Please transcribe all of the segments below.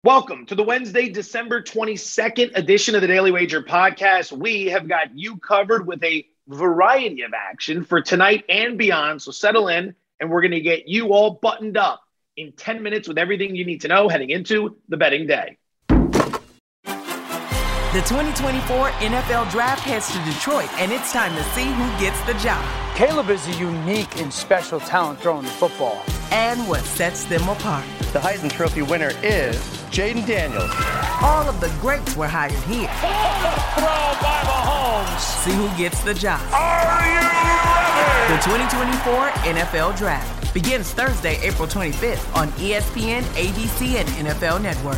Welcome to the Wednesday, December 22nd edition of the Daily Wager podcast. We have got you covered with a variety of action for tonight and beyond. So settle in, and we're going to get you all buttoned up in 10 minutes with everything you need to know heading into the betting day. The 2024 NFL Draft heads to Detroit, and it's time to see who gets the job. Caleb is a unique and special talent throwing the football. And what sets them apart. The Heisman Trophy winner is Jaden Daniels. All of the greats were hired here. Throw by Mahomes. See who gets the job. Are you ready? The 2024 NFL Draft begins Thursday, April 25th on ESPN, ABC, and NFL Network.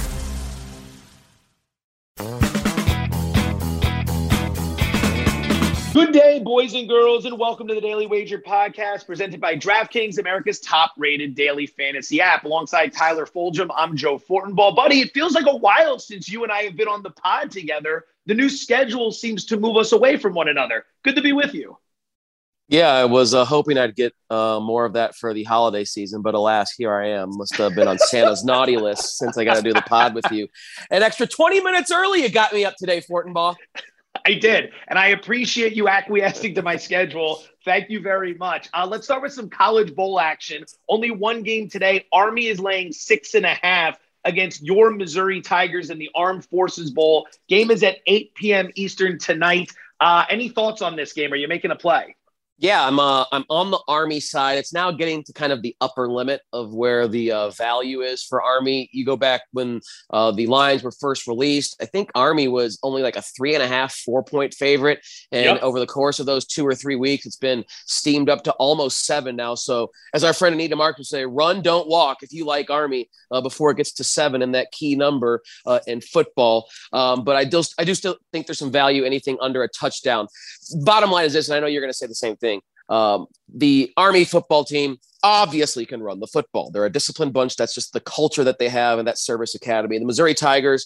Good day, boys and girls, and welcome to the Daily Wager podcast presented by DraftKings, America's top-rated daily fantasy app. Alongside Tyler Fulgham, I'm Joe Fortenbaugh. Buddy, it feels like a while since you and I have been on the pod together. The new schedule seems to move us away from one another. Good to be with you. Yeah, I was hoping I'd get more of that for the holiday season, but alas, here I am. Must have been on Santa's naughty list since I got to do the pod with you. An extra 20 minutes early, you got me up today, Fortenbaugh. I did, and I appreciate you acquiescing to my schedule. Thank you very much. Let's start with some college bowl action. Only one game today. Army is laying 6.5 against your Missouri Tigers in the Armed Forces Bowl. Game is at 8 p.m. Eastern tonight. Any thoughts on this game? Are you making a play? Yeah, I'm on the Army side. It's now getting to kind of the upper limit of where the value is for Army. You go back when the lines were first released. I think Army was only like a 3.5, 4-point favorite. And over the course of those 2 or 3 weeks, it's been steamed up to almost 7 now. So as our friend Anita Mark would say, run, don't walk if you like Army before it gets to 7 and that key number in football. But I do still think there's some value anything under a touchdown. Bottom line is this, and I know you're going to say the same thing. The Army football team obviously can run the football. They're a disciplined bunch. That's just the culture that they have in that service academy. The Missouri Tigers,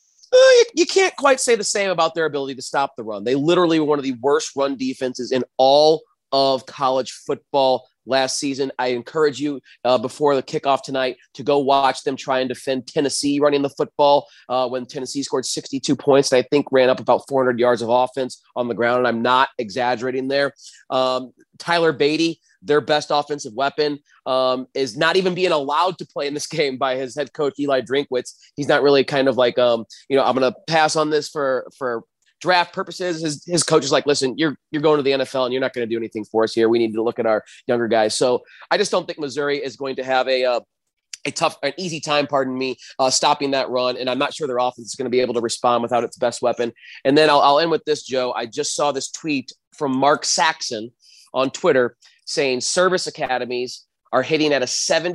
you can't quite say the same about their ability to stop the run. They literally were one of the worst run defenses in all of college football last season. I encourage you before the kickoff tonight to go watch them try and defend Tennessee running the football when Tennessee scored 62 points and I think ran up about 400 yards of offense on the ground. And I'm not exaggerating there. Tyler Beatty, their best offensive weapon, is not even being allowed to play in this game by his head coach, Eli Drinkwitz. He's not really kind of like, I'm going to pass on this for draft purposes. His coach is like, listen, you're going to the NFL and you're not going to do anything for us here. We need to look at our younger guys. So I just don't think Missouri is going to have an easy time, stopping that run. And I'm not sure their offense is going to be able to respond without its best weapon. And then I'll end with this, Joe. I just saw this tweet from Mark Saxon on Twitter saying service academies are hitting at a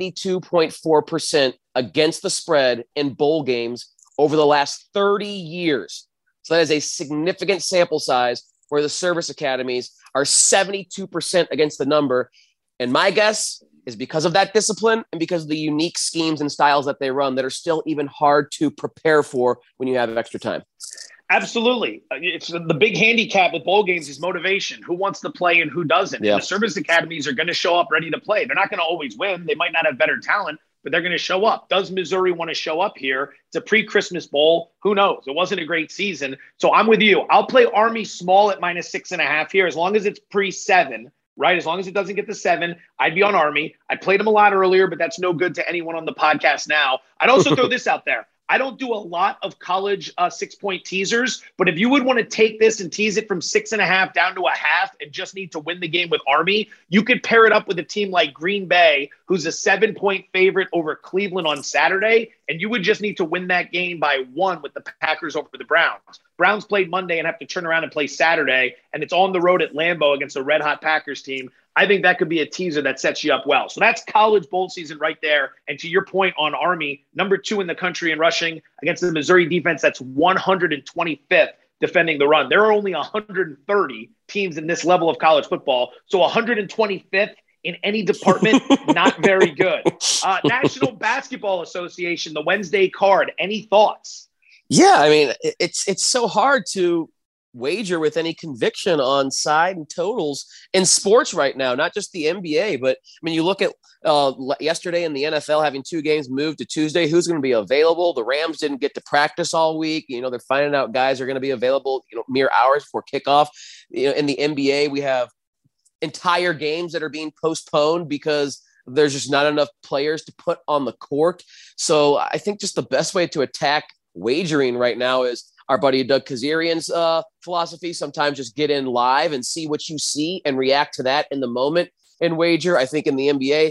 72.4% against the spread in bowl games over the last 30 years. So that is a significant sample size where the service academies are 72% against the number. And my guess is because of that discipline and because of the unique schemes and styles that they run that are still even hard to prepare for when you have extra time. Absolutely. It's the big handicap with bowl games is motivation. Who wants to play and who doesn't? Yeah. And the service academies are going to show up ready to play. They're not going to always win. They might not have better talent, but they're going to show up. Does Missouri want to show up here? It's a pre-Christmas bowl. Who knows? It wasn't a great season. So I'm with you. I'll play Army small at -6.5 here as long as it's pre-7, right? As long as it doesn't get to 7, I'd be on Army. I played them a lot earlier, but that's no good to anyone on the podcast now. I'd also throw this out there. I don't do a lot of college 6-point teasers, but if you would want to take this and tease it from 6.5 down to a half and just need to win the game with Army, you could pair it up with a team like Green Bay, who's a 7-point favorite over Cleveland on Saturday, and you would just need to win that game by 1 with the Packers over the Browns. Browns played Monday and have to turn around and play Saturday, and it's on the road at Lambeau against a red-hot Packers team. I think that could be a teaser that sets you up well. So that's college bowl season right there. And to your point on Army, number 2 in the country in rushing against the Missouri defense, that's 125th defending the run. There are only 130 teams in this level of college football. So 125th in any department, not very good. National Basketball Association, the Wednesday card. Any thoughts? Yeah, I mean, it's so hard to wager with any conviction on side and totals in sports right now, not just the NBA. But I mean, you look at yesterday in the NFL having 2 games moved to Tuesday. Who's going to be available? The Rams didn't get to practice all week. They're finding out guys are going to be available, mere hours before kickoff. In the NBA, we have entire games that are being postponed because there's just not enough players to put on the court. So I think just the best way to attack wagering right now is our buddy Doug Kazarian's philosophy. Sometimes just get in live and see what you see and react to that in the moment and wager. I think in the NBA,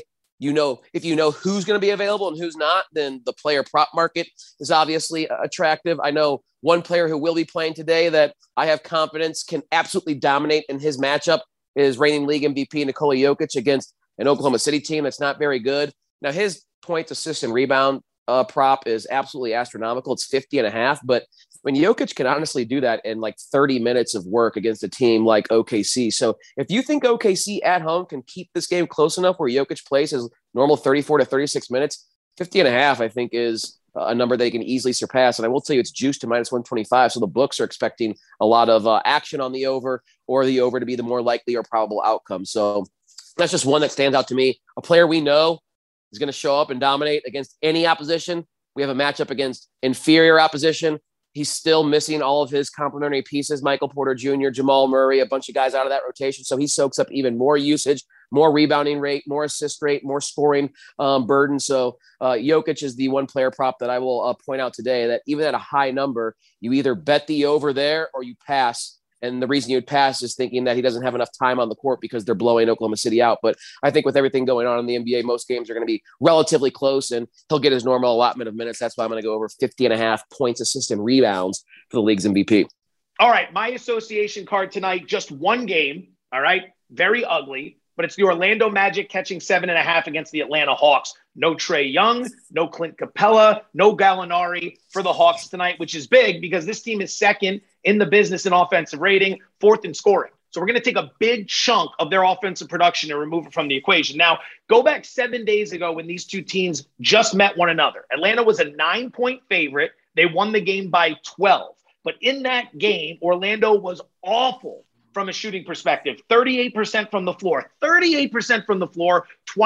if you know who's going to be available and who's not, then the player prop market is obviously attractive. I know one player who will be playing today that I have confidence can absolutely dominate in his matchup is reigning league MVP Nikola Jokic against an Oklahoma City team that's not very good. Now, his points, assists, and rebound prop is absolutely astronomical. It's 50.5. But when Jokic can honestly do that in like 30 minutes of work against a team like OKC. So if you think OKC at home can keep this game close enough where Jokic plays his normal 34 to 36 minutes, 50.5, I think, is a number they can easily surpass. And I will tell you, it's juiced to -125. So the books are expecting a lot of action on the over, or the over to be the more likely or probable outcome. So that's just one that stands out to me. A player we know is going to show up and dominate against any opposition. We have a matchup against inferior opposition. He's still missing all of his complementary pieces, Michael Porter Jr., Jamal Murray, a bunch of guys out of that rotation. So he soaks up even more usage, more rebounding rate, more assist rate, more scoring burden. So Jokic is the one player prop that I will point out today that even at a high number, you either bet the over there or you pass. And the reason you would pass is thinking that he doesn't have enough time on the court because they're blowing Oklahoma City out. But I think with everything going on in the NBA, most games are going to be relatively close, and he'll get his normal allotment of minutes. That's why I'm going to go over 50.5 points, assists, and rebounds for the league's MVP. All right, my association card tonight, just one game, all right? Very ugly, but it's the Orlando Magic catching 7.5 against the Atlanta Hawks. No Trae Young, no Clint Capella, no Gallinari for the Hawks tonight, which is big because this team is second in the business in offensive rating, 4th in scoring. So we're going to take a big chunk of their offensive production and remove it from the equation. Now, go back 7 days ago when these two teams just met one another. Atlanta was a 9-point favorite. They won the game by 12. But in that game, Orlando was awful from a shooting perspective. 38% from the floor, 38% from the floor,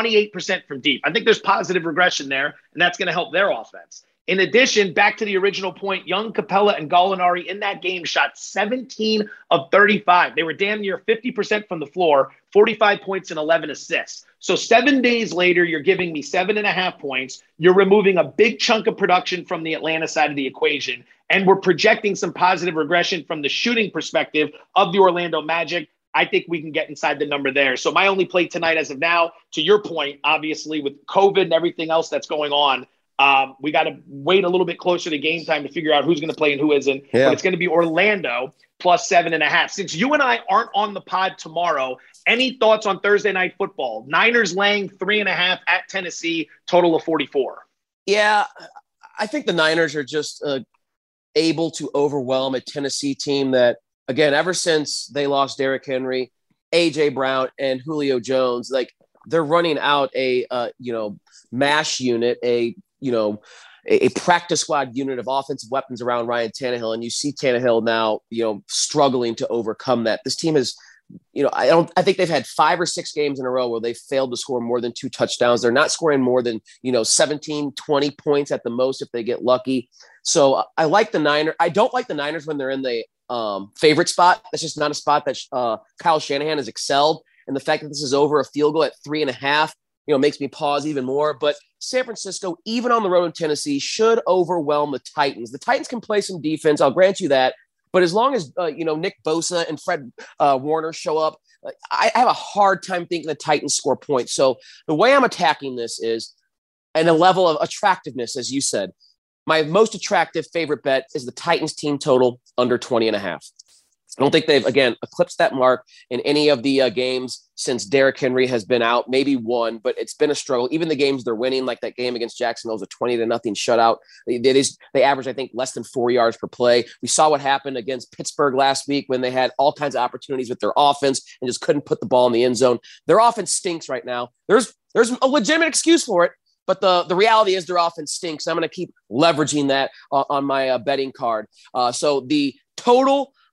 28% from deep. I think there's positive regression there, and that's going to help their offense. In addition, back to the original point, Young, Capella, and Gallinari in that game shot 17 of 35. They were damn near 50% from the floor, 45 points and 11 assists. So 7 days later, you're giving me 7.5 points. You're removing a big chunk of production from the Atlanta side of the equation. And we're projecting some positive regression from the shooting perspective of the Orlando Magic. I think we can get inside the number there. So my only play tonight as of now, to your point, obviously with COVID and everything else that's going on, we got to wait a little bit closer to game time to figure out who's going to play and who isn't. Yeah. But it's going to be Orlando plus 7.5. Since you and I aren't on the pod tomorrow, any thoughts on Thursday Night Football? Niners laying 3.5 at Tennessee, total of 44. Yeah, I think the Niners are just able to overwhelm a Tennessee team that, again, ever since they lost Derrick Henry, A.J. Brown, and Julio Jones, like they're running out a MASH unit, a practice squad unit of offensive weapons around Ryan Tannehill. And you see Tannehill now, struggling to overcome that. This team is, I think they've had 5 or 6 games in a row where they failed to score more than 2 touchdowns. They're not scoring more than, 17, 20 points at the most if they get lucky. So I like the Niners. I don't like the Niners when they're in the favorite spot. That's just not a spot that Kyle Shanahan has excelled. And the fact that this is over a field goal at 3.5, makes me pause even more. But San Francisco, even on the road in Tennessee, should overwhelm the Titans. The Titans can play some defense. I'll grant you that. But as long as, Nick Bosa and Fred Warner show up, I have a hard time thinking the Titans score points. So the way I'm attacking this is at a level of attractiveness, as you said. My most attractive favorite bet is the Titans team total under 20.5. I don't think they've, again, eclipsed that mark in any of the games since Derrick Henry has been out, maybe one, but it's been a struggle. Even the games they're winning, like that game against Jacksonville, was a 20-0 shutout. They average, I think, less than 4 yards per play. We saw what happened against Pittsburgh last week when they had all kinds of opportunities with their offense and just couldn't put the ball in the end zone. Their offense stinks right now. There's a legitimate excuse for it, but the reality is their offense stinks. I'm going to keep leveraging that on my betting card. So the total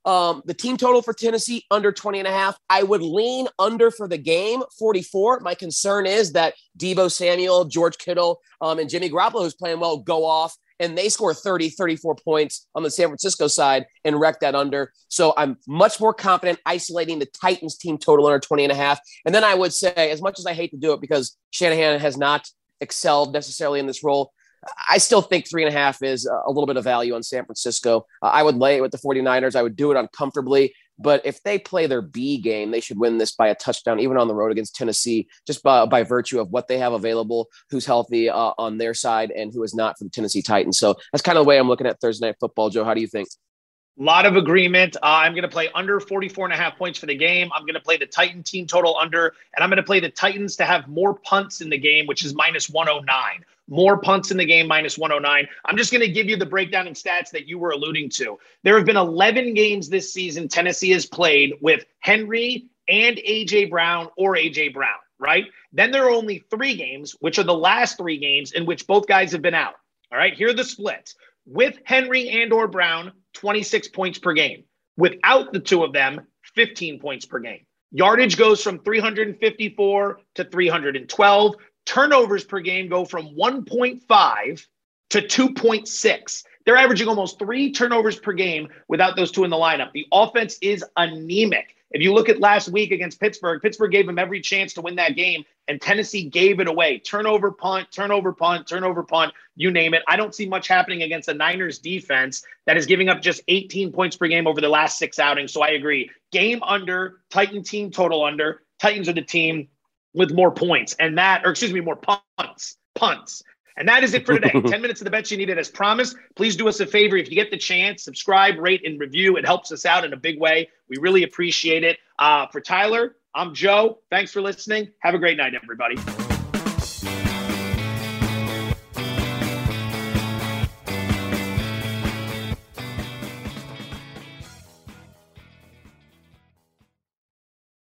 The team total for Tennessee, under 20.5. I would lean under for the game, 44. My concern is that Deebo Samuel, George Kittle, and Jimmy Garoppolo, who's playing well, go off, and they score 30, 34 points on the San Francisco side and wreck that under. So I'm much more confident isolating the Titans team total under 20.5. And then I would say, as much as I hate to do it because Shanahan has not excelled necessarily in this role, I still think 3.5 is a little bit of value on San Francisco. I would lay it with the 49ers. I would do it uncomfortably. But if they play their B game, they should win this by a touchdown, even on the road against Tennessee, just by virtue of what they have available, who's healthy on their side, and who is not for the Tennessee Titans. So that's kind of the way I'm looking at Thursday Night Football. Joe, how do you think? A lot of agreement. I'm going to play under 44.5 points for the game. I'm going to play the Titan team total under, and I'm going to play the Titans to have more punts in the game, which is minus 109. More punts in the game, minus 109. I'm just going to give you the breakdown and stats that you were alluding to. There have been 11 games this season Tennessee has played with Henry and A.J. Brown or A.J. Brown, right? Then there are only 3 games, which are the last 3 games in which both guys have been out. All right, here are the splits. With Henry and or Brown, 26 points per game. Without the two of them, 15 points per game. Yardage goes from 354 to 312. Turnovers per game go from 1.5 to 2.6. They're averaging almost 3 turnovers per game without those two in the lineup. The offense is anemic. If you look at last week against Pittsburgh, Pittsburgh gave them every chance to win that game, and Tennessee gave it away. Turnover, punt, turnover, punt, turnover, punt, you name it. I don't see much happening against the Niners defense that is giving up just 18 points per game over the last 6 outings. So I agree. Game under, Titan team total under. Titans are the team with more points and more punts. And that is it for today. 10 minutes of the bets you needed as promised. Please do us a favor. If you get the chance, subscribe, rate, and review. It helps us out in a big way. We really appreciate it. For Tyler, I'm Joe. Thanks for listening. Have a great night, everybody.